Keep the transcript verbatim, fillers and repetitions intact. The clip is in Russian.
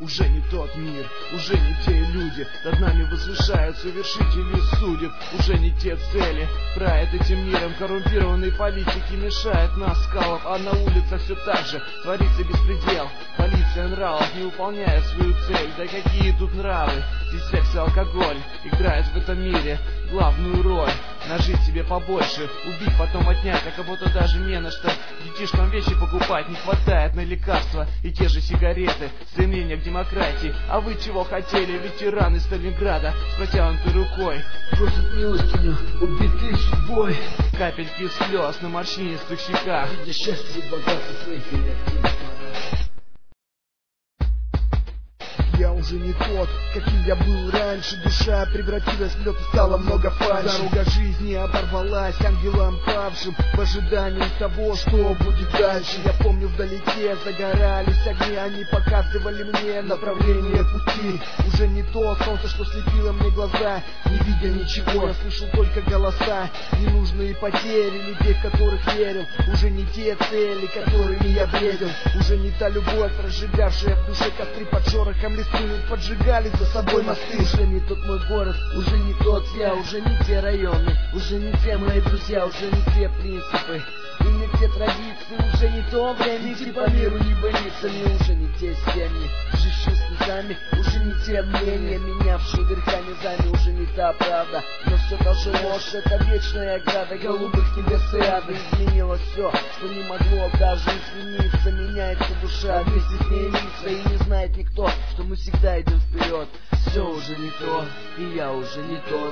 Уже не тот мир, уже не те люди. Над нами возвышаются вершители судеб. Уже не те цели, правят этим миром. Коррумпированные политики мешают нас скалам. А на улицах все так же творится беспредел. Полиция нравов не выполняет свою цель. Да какие тут нравы? Здесь секс и алкоголь играют в этом мире главную роль. Нажить себе побольше, убить, потом отнять, а кого-то даже не на что. Детишкам вещи покупать не хватает на лекарства и те же сигареты. Стремление к демократии. А вы чего хотели, ветераны Сталинграда с протянутой рукой? Просят милостыню, убитые судьбой. Капельки слез на морщинистых щеках. Видя счастье и богатство своих коллективов. Я уже не тот, каким я был раньше. Душа превратилась в лед и стало много фальши. Дорога жизни оборвалась ангелом павшим в ожидании того, что будет дальше. Я помню, вдалеке загорались огни. Они показывали мне направление пути. Уже не то солнце, что слепило мне глаза. Не видя ничего, я слышал только голоса. Ненужные потери людей, в которых верил. Уже не те цели, которыми я бредил. Уже не та любовь, разжигавшая в душе костры под шорохом листвы. Поджигали за собой мосты. Уже не тот мой город, уже не тот я. Уже не те районы, уже не те мои друзья. Уже не те принципы и не те традиции. Уже не то время, идти по миру не больницами. Уже не те семьи, жившие слезами. Уже не те мнения, менявшие верхами зами. Уже не та правда, но все та же ложь. Это вечная ограда голубых небес и ада. Изменилось все, что не могло даже измениться. Меняется душа, вместе с ней лица. И не знает никто, что мы всегда идем вперед. Все уже не то, и я уже не тот.